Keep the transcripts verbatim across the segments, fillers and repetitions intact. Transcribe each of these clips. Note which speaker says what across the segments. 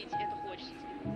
Speaker 1: быть, это хочется.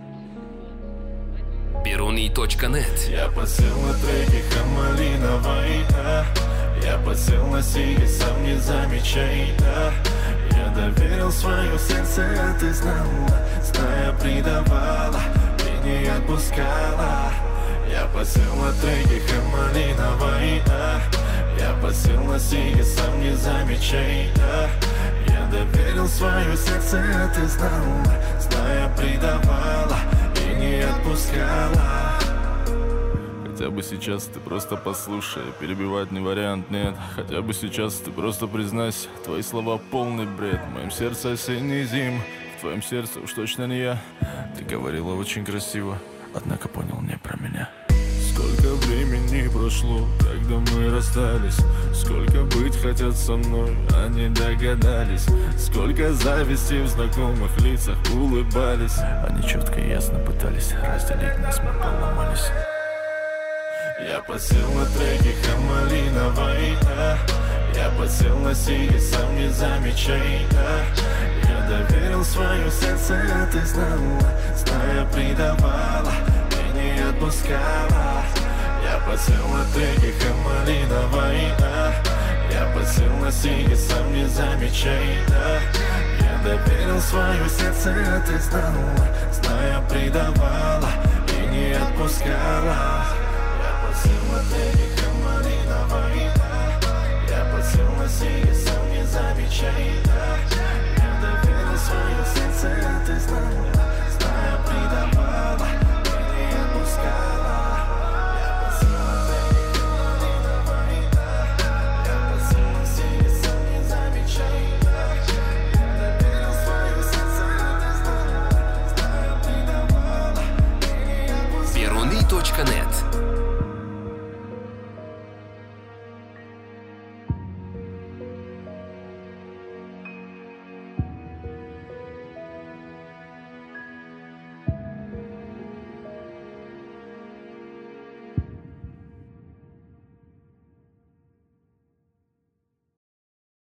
Speaker 2: Перуний точка нет.
Speaker 3: Я подсел на треки Хамалиновой, да. Я подсел на сиги, сам не замечай, да. Я доверил свое сердце, а ты знала, зная, предавала и не отпускала. Я подсел на треки Хамалиновой, да. Я подсел на сиги, сам не замечай, да. Я доверил свое сердце, а ты знала, зная, предавала и не отпускала. Хотя бы сейчас ты просто послушай, перебивать не вариант, нет. Хотя бы сейчас ты просто признайся, твои слова полный бред. В моем сердце осенний зим, в твоем сердце уж точно не я. Ты говорила очень красиво, однако понял не про меня. Сколько времени прошло, когда мы расстались. Сколько быть хотят со мной, они догадались. Сколько зависти в знакомых лицах улыбались. Они четко и ясно пытались разделить нас, мы поломались. Я подсел на треки Хамалиновой, да. Я подсел на сиги, сам не замечай, да. Я доверил свое сердце, а ты знала, зная, предавала и не отпускала. Я подсел на треки Хамалиновой, да. Я подсел на сиги, сам не замечай, да. Я доверил свое сердце, а ты знала, зная, предавала и не отпускала. Я подсел на треки Хамалиновой, да. Я подсел на сиги, сам не замечай, да. Я доверил свое сердце, а ты знала,